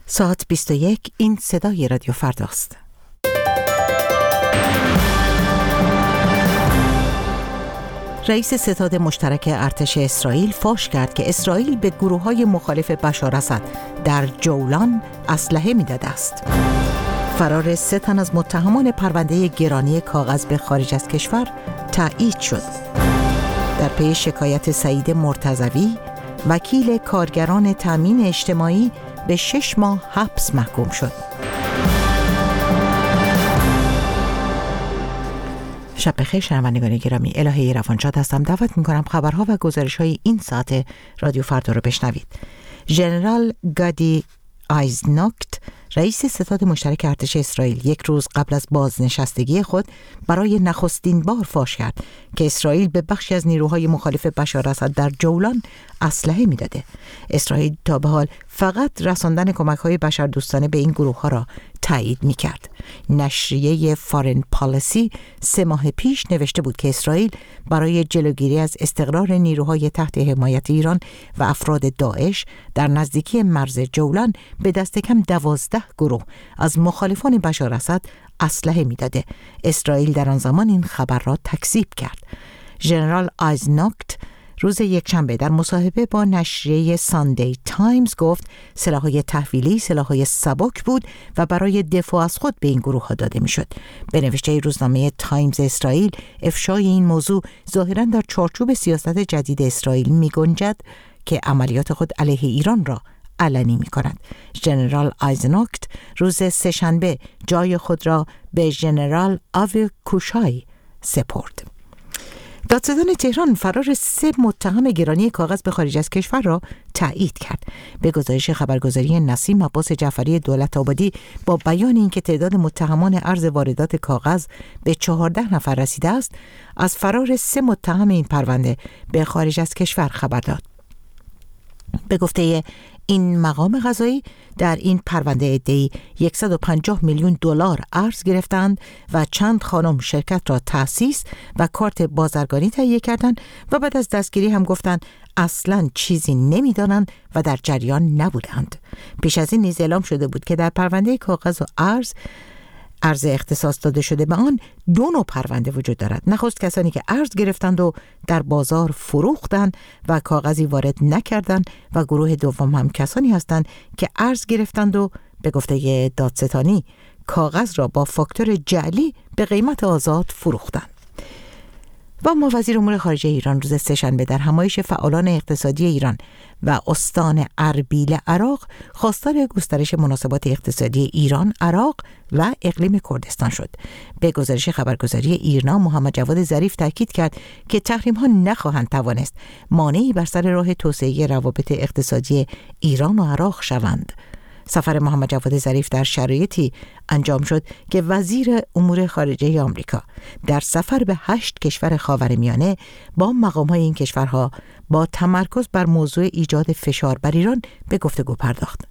ساعت 21 این صدای رادیو فرداست. رئیس ستاد مشترک ارتش اسرائیل فاش کرد که اسرائیل به گروه‌های مخالف بشار اسد در جولان اسلحه می‌داده است. فرار 3 تن از متهمان پرونده گرانی کاغذ به خارج از کشور تایید شد. در پی شکایت سعید مرتضوی، وکیل کارگران تامین اجتماعی به 6 ماه حبس محکوم شد. شب بخیر شنوندگان گرامی، الهه روانشاد هستم. دعوت می‌کنم خبرها و گزارش‌های این ساعت رادیو فردا رو بشنوید. ژنرال گادی ایزناکت، رئیس ستاد مشترک ارتش اسرائیل، یک روز قبل از بازنشستگی خود برای نخستین بار فاش کرد که اسرائیل به بخشی از نیروهای مخالف بشار اسد در جولان اسلحه می‌داده. اسرائیل تا به حال فقط رساندن کمک‌های بشردوستانه به این گروه‌ها را تایید می‌کرد. نشریه فارن پالیسی 3 ماه پیش نوشته بود که اسرائیل برای جلوگیری از استقرار نیروهای تحت حمایت ایران و افراد داعش در نزدیکی مرز جولان به دست کم 12 گروه از مخالفان بشار اسد اسلحه می‌داده. اسرائیل در آن زمان این خبر را تکذیب کرد. ژنرال ایزناکت روز یکشنبه در مصاحبه با نشریه ساندی تایمز گفت سلاح‌های تحویلی سلاح‌های سبک بود و برای دفاع از خود به این گروه‌ها داده می‌شد. به نوشته روزنامه تایمز اسرائیل، افشای این موضوع ظاهراً در چارچوب سیاست جدید اسرائیل می‌گنجد که عملیات خود علیه ایران را علنی می‌کند. ژنرال ایزناکت روز سه‌شنبه جای خود را به ژنرال آوی کوشای سپرد. دادستان تهران فرار 3 متهم گرانی کاغذ به خارج از کشور را تایید کرد. به گزارش خبرگزاری نسیم، عباس جعفری دولت‌آبادی با بیان اینکه تعداد متهمان ارز واردات کاغذ به 14 نفر رسیده است، از فرار 3 متهم این پرونده به خارج از کشور خبر داد. به گفته این مقام قضایی، در این پرونده عده‌ای 150 میلیون دلار ارز گرفتند و چند خانم شرکت را تأسیس و کارت بازرگانی تهیه کردند و بعد از دستگیری هم گفتند اصلاً چیزی نمی‌دانند و در جریان نبودند. پیش از این نیز اعلام شده بود که در پرونده کاغذ و ارز اختصاص داده شده به آن 2 نوع پرونده وجود دارد. نخست کسانی که ارز گرفتند و در بازار فروختند و کاغذی وارد نکردند و گروه دوم هم کسانی هستند که ارز گرفتند و به گفته دادستانی کاغذ را با فاکتور جعلی به قیمت آزاد فروختند. و اما وزیر امور خارجه ایران روز سه‌شنبه در همایش فعالان اقتصادی ایران و استان اربیل عراق خواستار گسترش مناسبات اقتصادی ایران، عراق و اقلیم کردستان شد. به گزارش خبرگزاری ایرنا، محمد جواد ظریف تاکید کرد که تحریم‌ها نخواهند توانست مانعی بر سر راه توسعه روابط اقتصادی ایران و عراق شوند. سفر محمد جواد ظریف در شرایطی انجام شد که وزیر امور خارجه آمریکا در سفر به 8 کشور خاورمیانه با مقام‌های این کشورها با تمرکز بر موضوع ایجاد فشار بر ایران به گفتگو پرداخت.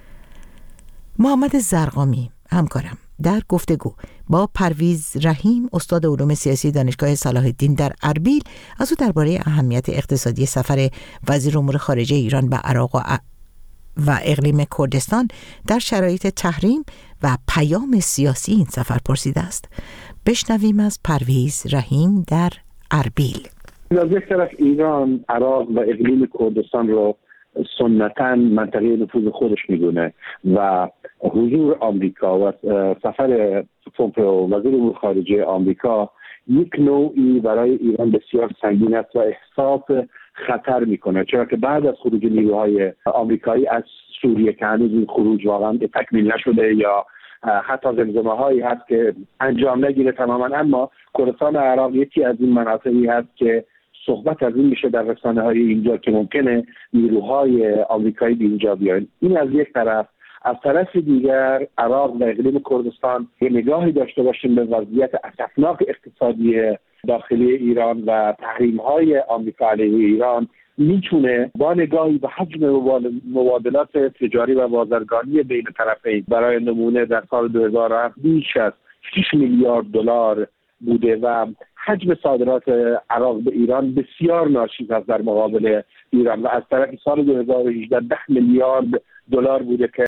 محمد زرقامی همکارم در گفتگو با پرویز رحیم، استاد علوم سیاسی دانشگاه صلاح الدین در اربیل، از او درباره اهمیت اقتصادی سفر وزیر امور خارجه ایران به عراق و اقلیم کردستان در شرایط تحریم و پیام سیاسی این سفر پرسیده است. بشنویم از پرویز رحیم در اربیل. از یک طرف ایران عراق و اقلیم کردستان رو سنتاً منطقه نفوذ خودش میدونه و حضور آمریکا و سفر پومپئو وزیر امور خارجه آمریکا یک نوعی برای ایران بسیار سنگین است و احساس خطر میکنه، چرا که بعد از خروج نیروهای آمریکایی از سوریه که هنوز این خروج واقعا تکمیل نشده یا حتی زمزمه هایی هست که انجام نگیره تماما، اما کردستان عراق یکی از این مناطقی هست که صحبت از این میشه در رسانه های اینجا که ممکنه نیروهای آمریکایی به اینجا بیاین. این از یک طرف. از طرف دیگر عراق و اقلیم کردستان یه نگاهی داشته باشیم به وضعیت اسفناک اقتصادی داخلی ایران و تحریم‌های آمریکا علیه ایران میتونه با نگاهی به حجم مبادلات تجاری و بازرگانی بین طرفین، برای نمونه در سال 2007 بیش از 6 میلیارد دلار بوده و حجم صادرات عراق به ایران بسیار ناچیز است در مقابل ایران و از طرف سال 2018 10 میلیارد دلار بوده که